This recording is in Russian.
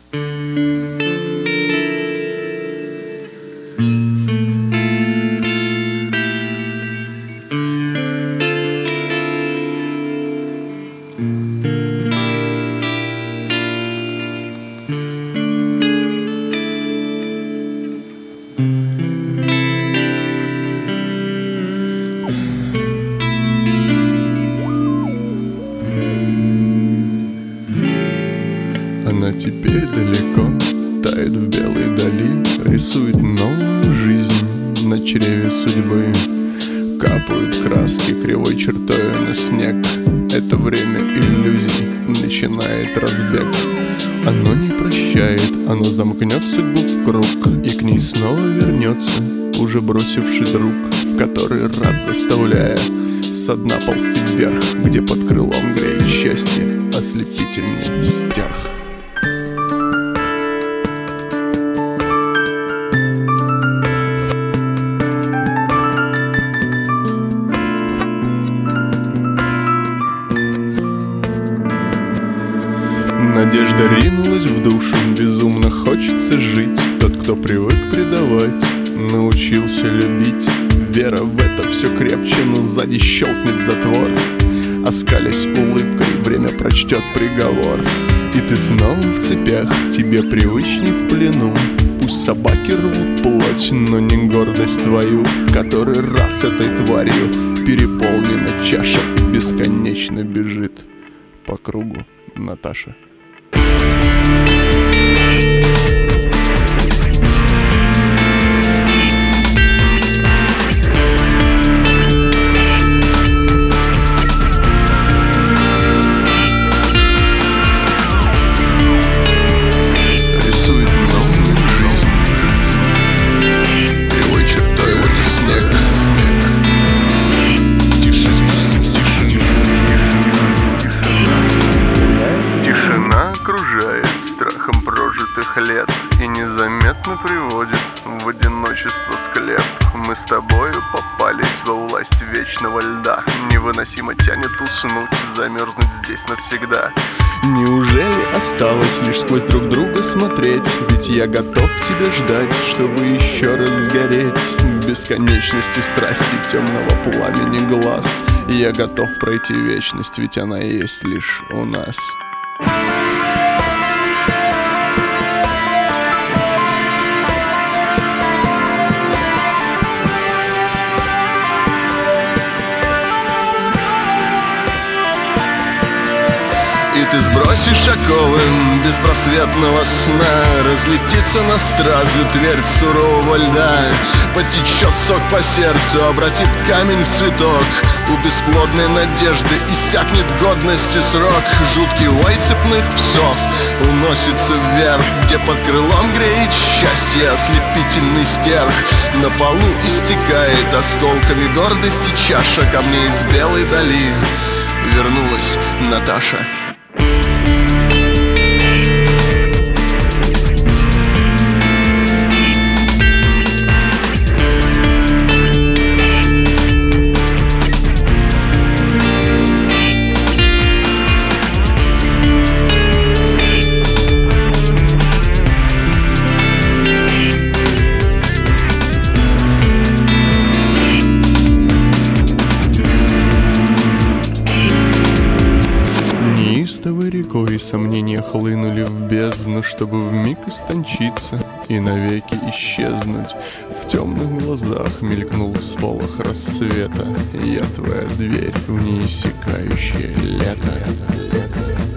Она теперь далеко, тает в белой дали, рисует новую жизнь на чреве судьбы. Капают краски кривой чертой на снег. Это время иллюзий начинает разбег. Оно не прощает, оно замкнет судьбу в круг и к ней снова вернется, уже бросивший друг, в который раз заставляя со дна ползти вверх, где под крылом греет счастье ослепительный стерх. Надежда ринулась в душу, безумно хочется жить. Тот, кто привык предавать, научился любить. Вера в это все крепче, но сзади щелкнет затвор. Оскалясь улыбкой, время прочтет приговор. И ты снова в цепях, тебе привычней в плену. Пусть собаки рвут плоть, но не гордость твою. В который раз этой тварью переполнена чаша и бесконечно бежит по кругу Наташа. Страхом прожитых лет и незаметно приводит в одиночество склеп. Мы с тобою попались во власть вечного льда. Невыносимо тянет уснуть, замерзнуть здесь навсегда. Неужели осталось лишь сквозь друг друга смотреть? Ведь я готов тебя ждать, чтобы еще раз сгореть в бесконечности страсти темного пламени глаз. Я готов пройти вечность, ведь она есть лишь у нас. И ты сбросишь оковы беспросветного сна. Разлетится на стразы твердь сурового льда. Потечет сок по сердцу, обратит камень в цветок. У бесплодной надежды иссякнет годности срок. Жуткий вой цепных псов уносится вверх, где под крылом греет счастье ослепительный стерх. На полу истекает осколками гордости чаша. Ко мне из белой дали вернулась Наташа. Неистовой рекой сомнения хлынули в бездну, чтобы вмиг истончиться и навеки исчезнуть. В темных глазах мелькнул всполох рассвета. Я твоя дверь в неиссякающее лето.